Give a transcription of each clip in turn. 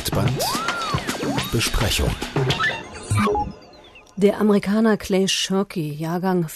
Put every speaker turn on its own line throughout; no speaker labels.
Breitbandbesprechung.
Der Amerikaner Clay Shirky, Jahrgang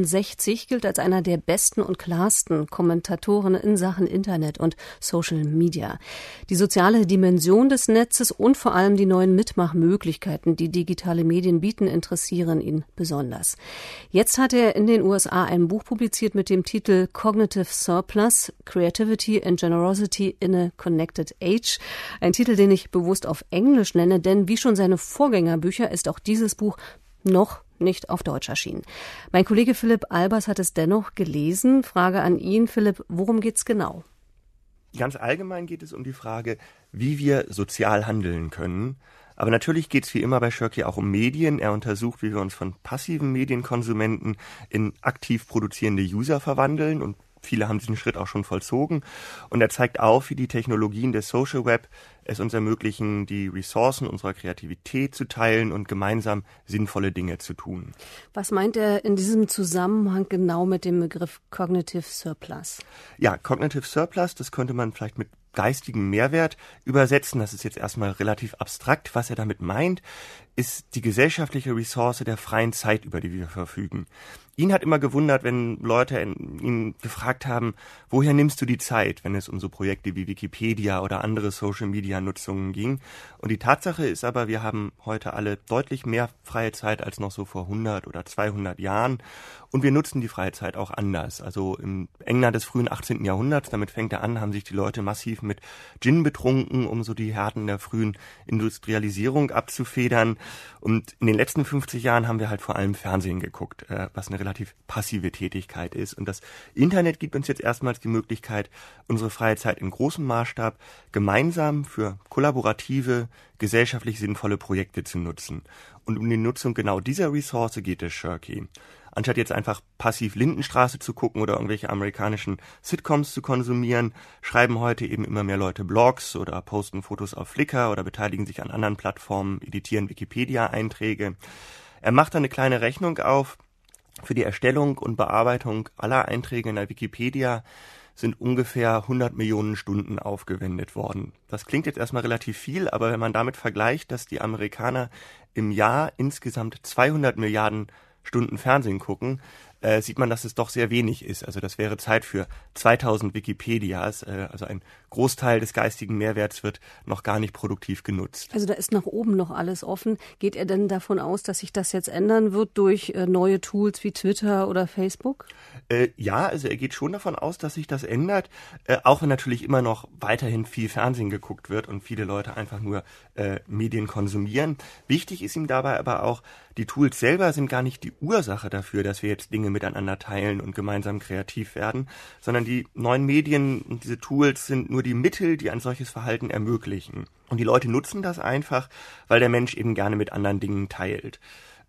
64, gilt als einer der besten und klarsten Kommentatoren in Sachen Internet und Social Media. Die soziale Dimension des Netzes und vor allem die neuen Mitmachmöglichkeiten, die digitale Medien bieten, interessieren ihn besonders. Jetzt hat er in den USA ein Buch publiziert mit dem Titel Cognitive Surplus: Creativity and Generosity in a Connected Age. Ein Titel, den ich bewusst auf Englisch nenne, denn wie schon seine Vorgängerbücher ist auch dieses Buch noch nicht auf Deutsch erschienen. Mein Kollege Philipp Albers hat es dennoch gelesen. Frage an ihn, Philipp, worum geht's genau?
Ganz allgemein geht es um die Frage, wie wir sozial handeln können. Aber natürlich geht es wie immer bei Shirky auch um Medien. Er untersucht, wie wir uns von passiven Medienkonsumenten in aktiv produzierende User verwandeln, und viele haben diesen Schritt auch schon vollzogen. Und er zeigt auf, wie die Technologien des Social Web es uns ermöglichen, die Ressourcen unserer Kreativität zu teilen und gemeinsam sinnvolle Dinge zu tun.
Was meint er in diesem Zusammenhang genau mit dem Begriff Cognitive Surplus?
Ja, Cognitive Surplus, das könnte man vielleicht mit geistigem Mehrwert übersetzen. Das ist jetzt erstmal relativ abstrakt. Was er damit meint, ist die gesellschaftliche Ressource der freien Zeit, über die wir verfügen. Ihn hat immer gewundert, wenn Leute ihn gefragt haben, woher nimmst du die Zeit, wenn es um so Projekte wie Wikipedia oder andere Social-Media-Nutzungen ging. Und die Tatsache ist aber, wir haben heute alle deutlich mehr freie Zeit als noch so vor 100 oder 200 Jahren. Und wir nutzen die freie Zeit auch anders. Also im England des frühen 18. Jahrhunderts, damit fängt er an, haben sich die Leute massiv mit Gin betrunken, um so die Härten der frühen Industrialisierung abzufedern. Und in den letzten 50 Jahren haben wir halt vor allem Fernsehen geguckt, was eine relativ passive Tätigkeit ist. Und das Internet gibt uns jetzt erstmals die Möglichkeit, unsere freie Zeit in großem Maßstab gemeinsam für kollaborative, gesellschaftlich sinnvolle Projekte zu nutzen. Und um die Nutzung genau dieser Ressource geht es Shirky. Anstatt jetzt einfach passiv Lindenstraße zu gucken oder irgendwelche amerikanischen Sitcoms zu konsumieren, schreiben heute eben immer mehr Leute Blogs oder posten Fotos auf Flickr oder beteiligen sich an anderen Plattformen, editieren Wikipedia-Einträge. Er macht dann eine kleine Rechnung auf. Für die Erstellung und Bearbeitung aller Einträge in der Wikipedia sind ungefähr 100 Millionen Stunden aufgewendet worden. Das klingt jetzt erstmal relativ viel, aber wenn man damit vergleicht, dass die Amerikaner im Jahr insgesamt 200 Milliarden Stunden Fernsehen gucken, sieht man, dass es doch sehr wenig ist. Also das wäre Zeit für 2000 Wikipedias. Also ein Großteil des geistigen Mehrwerts wird noch gar nicht produktiv genutzt.
Also da ist nach oben noch alles offen. Geht er denn davon aus, dass sich das jetzt ändern wird durch neue Tools wie Twitter oder Facebook?
Ja, also er geht schon davon aus, dass sich das ändert. Auch wenn natürlich immer noch weiterhin viel Fernsehen geguckt wird und viele Leute einfach nur Medien konsumieren. Wichtig ist ihm dabei aber auch, die Tools selber sind gar nicht die Ursache dafür, dass wir jetzt Dinge miteinander teilen und gemeinsam kreativ werden, sondern die neuen Medien und diese Tools sind nur die Mittel, die ein solches Verhalten ermöglichen. Und die Leute nutzen das einfach, weil der Mensch eben gerne mit anderen Dingen teilt.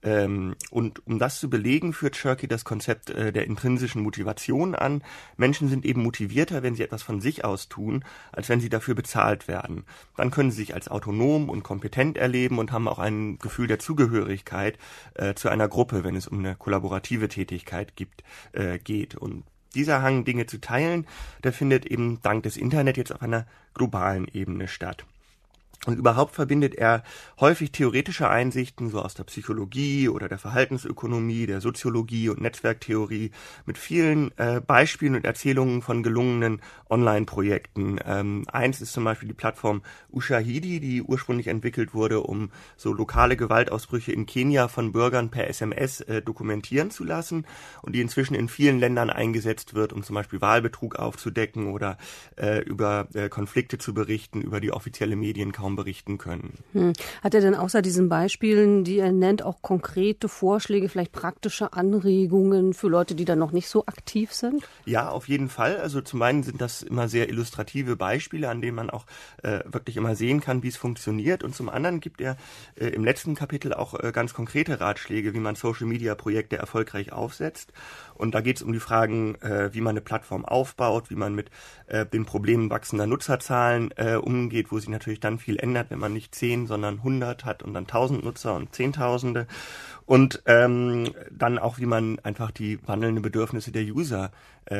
Und um das zu belegen, führt Shirky das Konzept der intrinsischen Motivation an. Menschen sind eben motivierter, wenn sie etwas von sich aus tun, als wenn sie dafür bezahlt werden. Dann können sie sich als autonom und kompetent erleben und haben auch ein Gefühl der Zugehörigkeit zu einer Gruppe, wenn es um eine kollaborative Tätigkeit geht. Und dieser Hang, Dinge zu teilen, der findet eben dank des Internet jetzt auf einer globalen Ebene statt. Und überhaupt verbindet er häufig theoretische Einsichten, so aus der Psychologie oder der Verhaltensökonomie, der Soziologie und Netzwerktheorie, mit vielen Beispielen und Erzählungen von gelungenen Online-Projekten. Eins ist zum Beispiel die Plattform Ushahidi, die ursprünglich entwickelt wurde, um so lokale Gewaltausbrüche in Kenia von Bürgern per SMS dokumentieren zu lassen und die inzwischen in vielen Ländern eingesetzt wird, um zum Beispiel Wahlbetrug aufzudecken oder über Konflikte zu berichten, über die offizielle Medien kaum berichten können.
Hat er denn außer diesen Beispielen, die er nennt, auch konkrete Vorschläge, vielleicht praktische Anregungen für Leute, die da noch nicht so aktiv sind?
Ja, auf jeden Fall. Also zum einen sind das immer sehr illustrative Beispiele, an denen man auch wirklich immer sehen kann, wie es funktioniert. Und zum anderen gibt er im letzten Kapitel auch ganz konkrete Ratschläge, wie man Social-Media-Projekte erfolgreich aufsetzt. Und da geht es um die Fragen, wie man eine Plattform aufbaut, wie man mit den Problemen wachsender Nutzerzahlen umgeht, wo sich natürlich dann viel ändert, wenn man nicht 10, sondern 100 hat und dann 1000 Nutzer und Zehntausende. Und dann auch, wie man einfach die wandelnden Bedürfnisse der User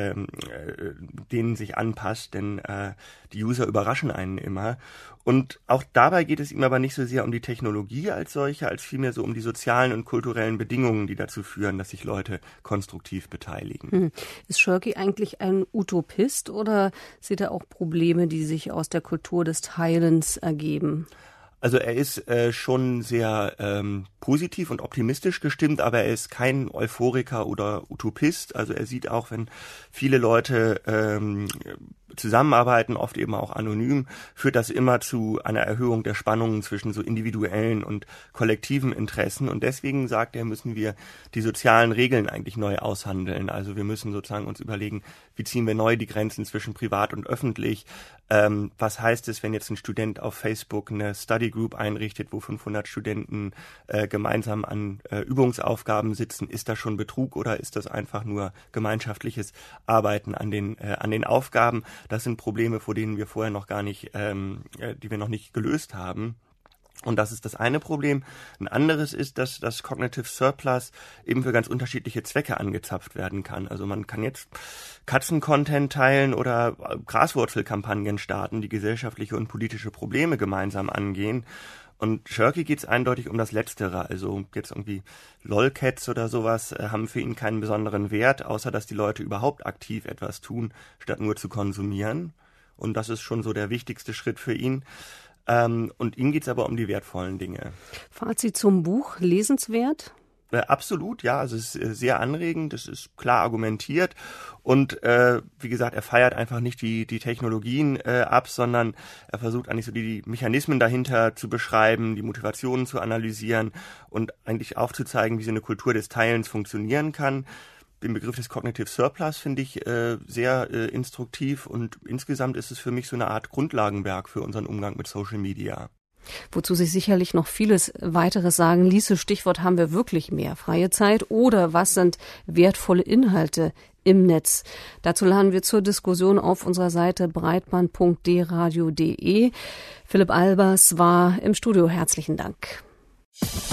denen sich anpasst, denn die User überraschen einen immer. Und auch dabei geht es ihm aber nicht so sehr um die Technologie als solche, als vielmehr so um die sozialen und kulturellen Bedingungen, die dazu führen, dass sich Leute konstruktiv beteiligen.
Ist Shirky eigentlich ein Utopist oder sieht er auch Probleme, die sich aus der Kultur des Teilens ergeben?
Also er ist schon sehr positiv und optimistisch gestimmt, aber er ist kein Euphoriker oder Utopist. Also er sieht auch, wenn viele Leute zusammenarbeiten, oft eben auch anonym, führt das immer zu einer Erhöhung der Spannungen zwischen so individuellen und kollektiven Interessen. Und deswegen, sagt er, müssen wir die sozialen Regeln eigentlich neu aushandeln. Also wir müssen sozusagen uns überlegen, wie ziehen wir neu die Grenzen zwischen privat und öffentlich? Was heißt es, wenn jetzt ein Student auf Facebook eine Study Group einrichtet, wo 500 Studenten gemeinsam an Übungsaufgaben sitzen? Ist das schon Betrug oder ist das einfach nur gemeinschaftliches Arbeiten an den Aufgaben? Das sind Probleme, vor denen wir vorher noch gar nicht, die wir noch nicht gelöst haben. Und das ist das eine Problem. Ein anderes ist, dass das Cognitive Surplus eben für ganz unterschiedliche Zwecke angezapft werden kann. Also man kann jetzt Katzen-Content teilen oder Graswurzelkampagnen starten, die gesellschaftliche und politische Probleme gemeinsam angehen. Und Shirky geht es eindeutig um das Letztere. Also jetzt irgendwie Lolcats oder sowas haben für ihn keinen besonderen Wert, außer dass die Leute überhaupt aktiv etwas tun, statt nur zu konsumieren. Und das ist schon so der wichtigste Schritt für ihn. Und ihm geht es aber um die wertvollen Dinge.
Fazit zum Buch, lesenswert?
Absolut, ja. Also es ist sehr anregend, es ist klar argumentiert und wie gesagt, er feiert einfach nicht die Technologien ab, sondern er versucht eigentlich so die Mechanismen dahinter zu beschreiben, die Motivationen zu analysieren und eigentlich aufzuzeigen, wie so eine Kultur des Teilens funktionieren kann. Den Begriff des Cognitive Surplus finde ich sehr instruktiv und insgesamt ist es für mich so eine Art Grundlagenwerk für unseren Umgang mit Social Media.
Wozu sich sicherlich noch vieles weiteres sagen ließe. Stichwort, haben wir wirklich mehr freie Zeit oder was sind wertvolle Inhalte im Netz? Dazu laden wir zur Diskussion auf unserer Seite breitband.dradio.de. Philipp Albers war im Studio. Herzlichen Dank.